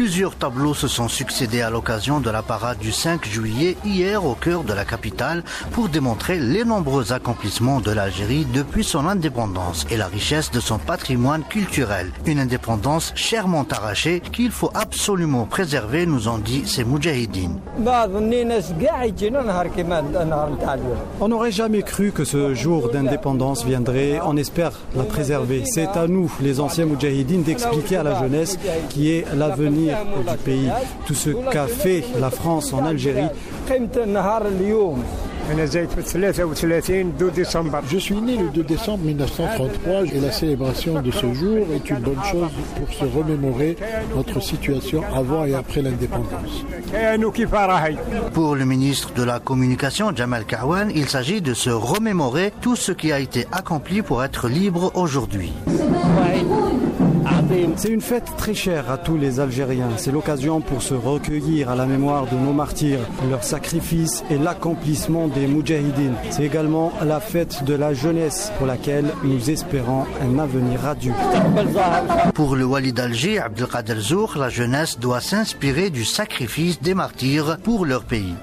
Plusieurs tableaux se sont succédés à l'occasion de la parade du 5 juillet hier au cœur de la capitale pour démontrer les nombreux accomplissements de l'Algérie depuis son indépendance et la richesse de son patrimoine culturel. Une indépendance chèrement arrachée qu'il faut absolument préserver, nous ont dit ces moudjahidines. On n'aurait jamais cru que ce jour d'indépendance viendrait. On espère la préserver. C'est à nous, les anciens moudjahidines, d'expliquer à la jeunesse qui est l'avenir du pays. Tout ce qu'a fait la France en Algérie. Je suis né le 2 décembre 1933 et la célébration de ce jour est une bonne chose pour se remémorer notre situation avant et après l'indépendance. Pour le ministre de la Communication, Jamal Karouane, il s'agit de se remémorer tout ce qui a été accompli pour être libre aujourd'hui. C'est une fête très chère à tous les Algériens. C'est l'occasion pour se recueillir à la mémoire de nos martyrs, leur sacrifice et l'accomplissement des moudjahidines. C'est également la fête de la jeunesse pour laquelle nous espérons un avenir radieux. Pour le Wali d'Alger, Abdelkader Zour, la jeunesse doit s'inspirer du sacrifice des martyrs pour leur pays.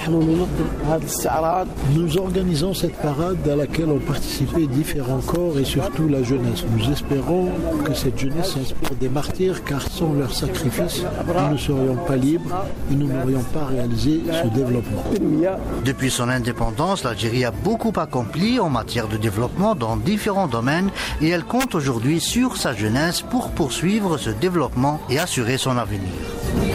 Nous organisons cette parade à laquelle ont participé différents corps et surtout la jeunesse. Nous espérons que cette jeunesse s'inspire des martyrs car sans leur sacrifice, nous ne serions pas libres et nous n'aurions pas réalisé ce développement. Depuis son indépendance, l'Algérie a beaucoup accompli en matière de développement dans différents domaines et elle compte aujourd'hui sur sa jeunesse pour poursuivre ce développement et assurer son avenir.